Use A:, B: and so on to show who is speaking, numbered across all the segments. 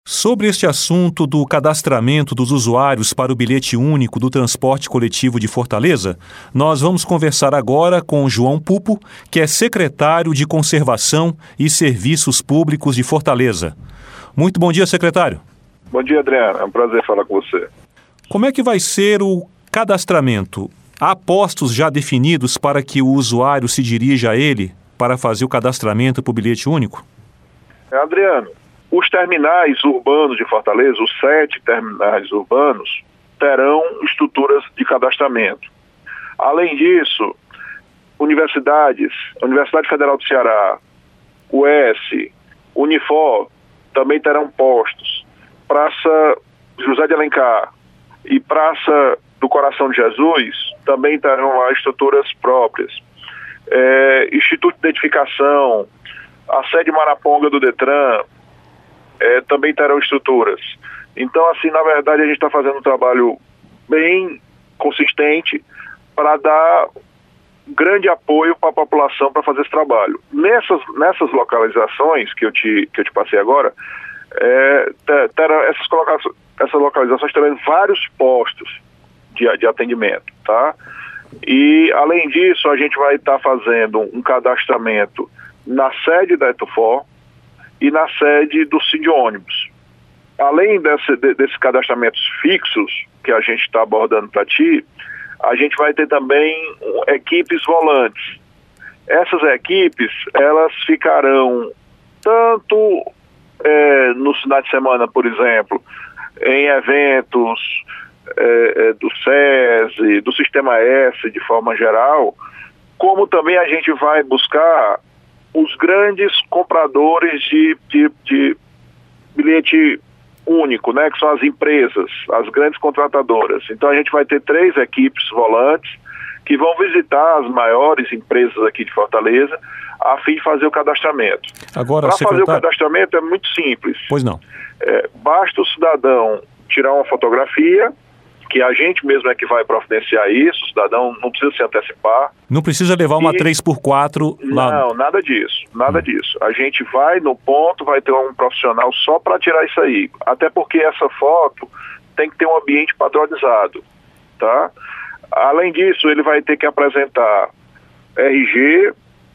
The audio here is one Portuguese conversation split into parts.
A: Sobre este assunto do cadastramento dos usuários para o bilhete único do transporte coletivo de Fortaleza, nós vamos conversar agora com João Pupo, que é secretário de Conservação e Serviços Públicos de Fortaleza. Muito bom dia, secretário.
B: Bom dia, Adriano. É um prazer falar com você.
A: Como é que vai ser o cadastramento? Há postos já definidos para que o usuário se dirija a ele para fazer o cadastramento para o bilhete único?
B: Adriano, os terminais urbanos de Fortaleza, os 7 terminais urbanos, terão estruturas de cadastramento. Além disso, universidades, a Universidade Federal do Ceará, UES, Unifor, também terão postos. Praça José de Alencar e Praça do Coração de Jesus também terão lá estruturas próprias. Instituto de Identificação, a sede Maraponga do Detran, também terão estruturas. Então, assim, na verdade, a gente está fazendo um trabalho bem consistente para dar grande apoio para a população para fazer esse trabalho. Nessas localizações que eu te passei agora, essas localizações terão vários postos de atendimento, tá? E, além disso, a gente vai estar fazendo um cadastramento na sede da Etufor e na sede do Cid Ônibus. Além desses cadastramentos fixos que a gente está abordando para ti, a gente vai ter também equipes volantes. Essas equipes, elas ficarão tanto nos finais de semana, por exemplo, em eventos do SESI, do Sistema S de forma geral, como também a gente vai buscar os grandes compradores de bilhete único, né, que são as empresas, as grandes contratadoras. Então a gente vai ter 3 equipes volantes que vão visitar as maiores empresas aqui de Fortaleza a fim de fazer o cadastramento.
A: Agora,
B: para fazer o cadastramento é muito simples.
A: Pois não.
B: Basta o cidadão tirar uma fotografia, que a gente mesmo é que vai providenciar isso, o cidadão não precisa se antecipar.
A: Não precisa levar uma 3x4 lá?
B: Não, nada disso, nada disso. A gente vai no ponto, vai ter um profissional só para tirar isso aí. Até porque essa foto tem que ter um ambiente padronizado, tá? Além disso, ele vai ter que apresentar RG,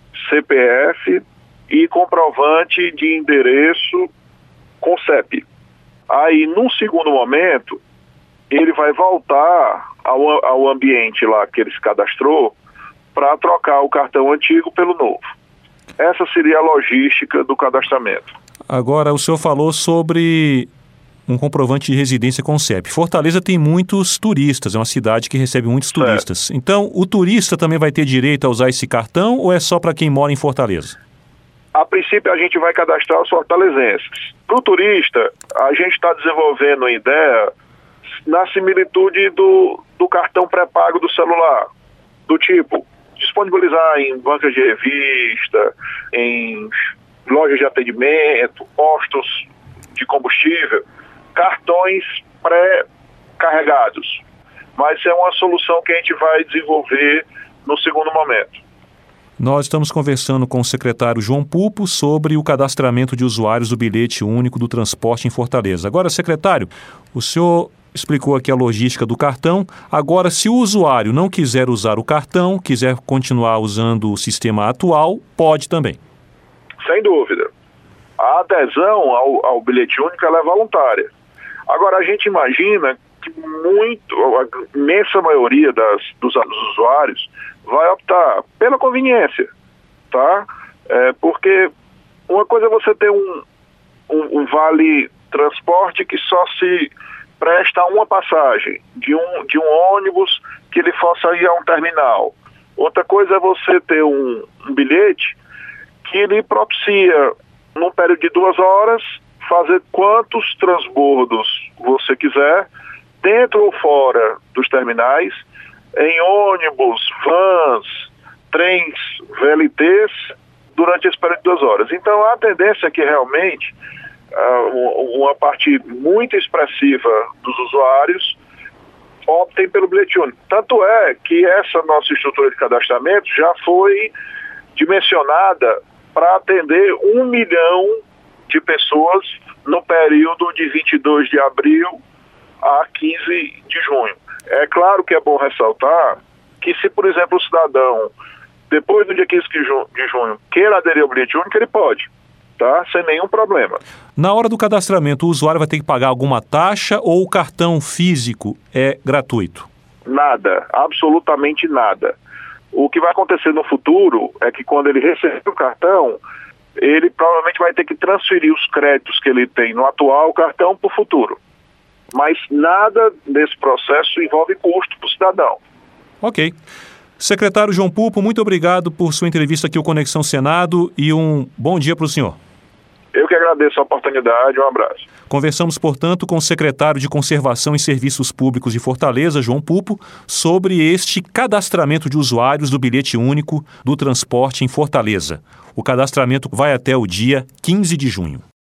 B: CPF e comprovante de endereço com CEP. Aí, num segundo momento, ele vai voltar ao ambiente lá que ele se cadastrou para trocar o cartão antigo pelo novo. Essa seria a logística do cadastramento.
A: Agora, o senhor falou sobre um comprovante de residência com CEP. Fortaleza tem muitos turistas, é uma cidade que recebe muitos turistas. Então, o turista também vai ter direito a usar esse cartão ou é só para quem mora em Fortaleza?
B: A princípio, a gente vai cadastrar os fortalezenses. Para o turista, a gente está desenvolvendo uma ideia na similitude do cartão pré-pago do celular, do tipo, disponibilizar em bancas de revista, em lojas de atendimento, postos de combustível, cartões pré-carregados. Mas é uma solução que a gente vai desenvolver no segundo momento.
A: Nós estamos conversando com o secretário João Pupo sobre o cadastramento de usuários do bilhete único do transporte em Fortaleza. Agora, secretário, o senhor explicou aqui a logística do cartão. Agora, se o usuário não quiser usar o cartão, quiser continuar usando o sistema atual, pode também.
B: Sem dúvida. A adesão ao bilhete único ela é voluntária. Agora, a gente imagina que a imensa maioria dos usuários vai optar pela conveniência, tá? Porque uma coisa é você ter um vale transporte que só se presta uma passagem de um ônibus que ele possa ir a um terminal. Outra coisa é você ter um bilhete que ele propicia, num período de 2 horas, fazer quantos transbordos você quiser, dentro ou fora dos terminais, em ônibus, vans, trens, VLTs, durante esse período de 2 horas. Então, a tendência é que realmente uma parte muito expressiva dos usuários optem pelo bilhete único. Tanto é que essa nossa estrutura de cadastramento já foi dimensionada para atender 1 milhão de pessoas no período de 22 de abril a 15 de junho. É claro que é bom ressaltar que se, por exemplo, o cidadão, depois do dia 15 de junho, queira aderir ao bilhete único, ele pode, tá? Sem nenhum problema.
A: Na hora do cadastramento, o usuário vai ter que pagar alguma taxa ou o cartão físico é gratuito?
B: Nada, absolutamente nada. O que vai acontecer no futuro é que quando ele receber o cartão, ele provavelmente vai ter que transferir os créditos que ele tem no atual cartão para o futuro. Mas nada desse processo envolve custo para o cidadão.
A: Ok. Secretário João Pupo, muito obrigado por sua entrevista aqui ao Conexão Senado e um bom dia para o senhor.
B: Eu que agradeço a oportunidade, um abraço.
A: Conversamos, portanto, com o secretário de Conservação e Serviços Públicos de Fortaleza, João Pupo, sobre este cadastramento de usuários do bilhete único do transporte em Fortaleza. O cadastramento vai até o dia 15 de junho.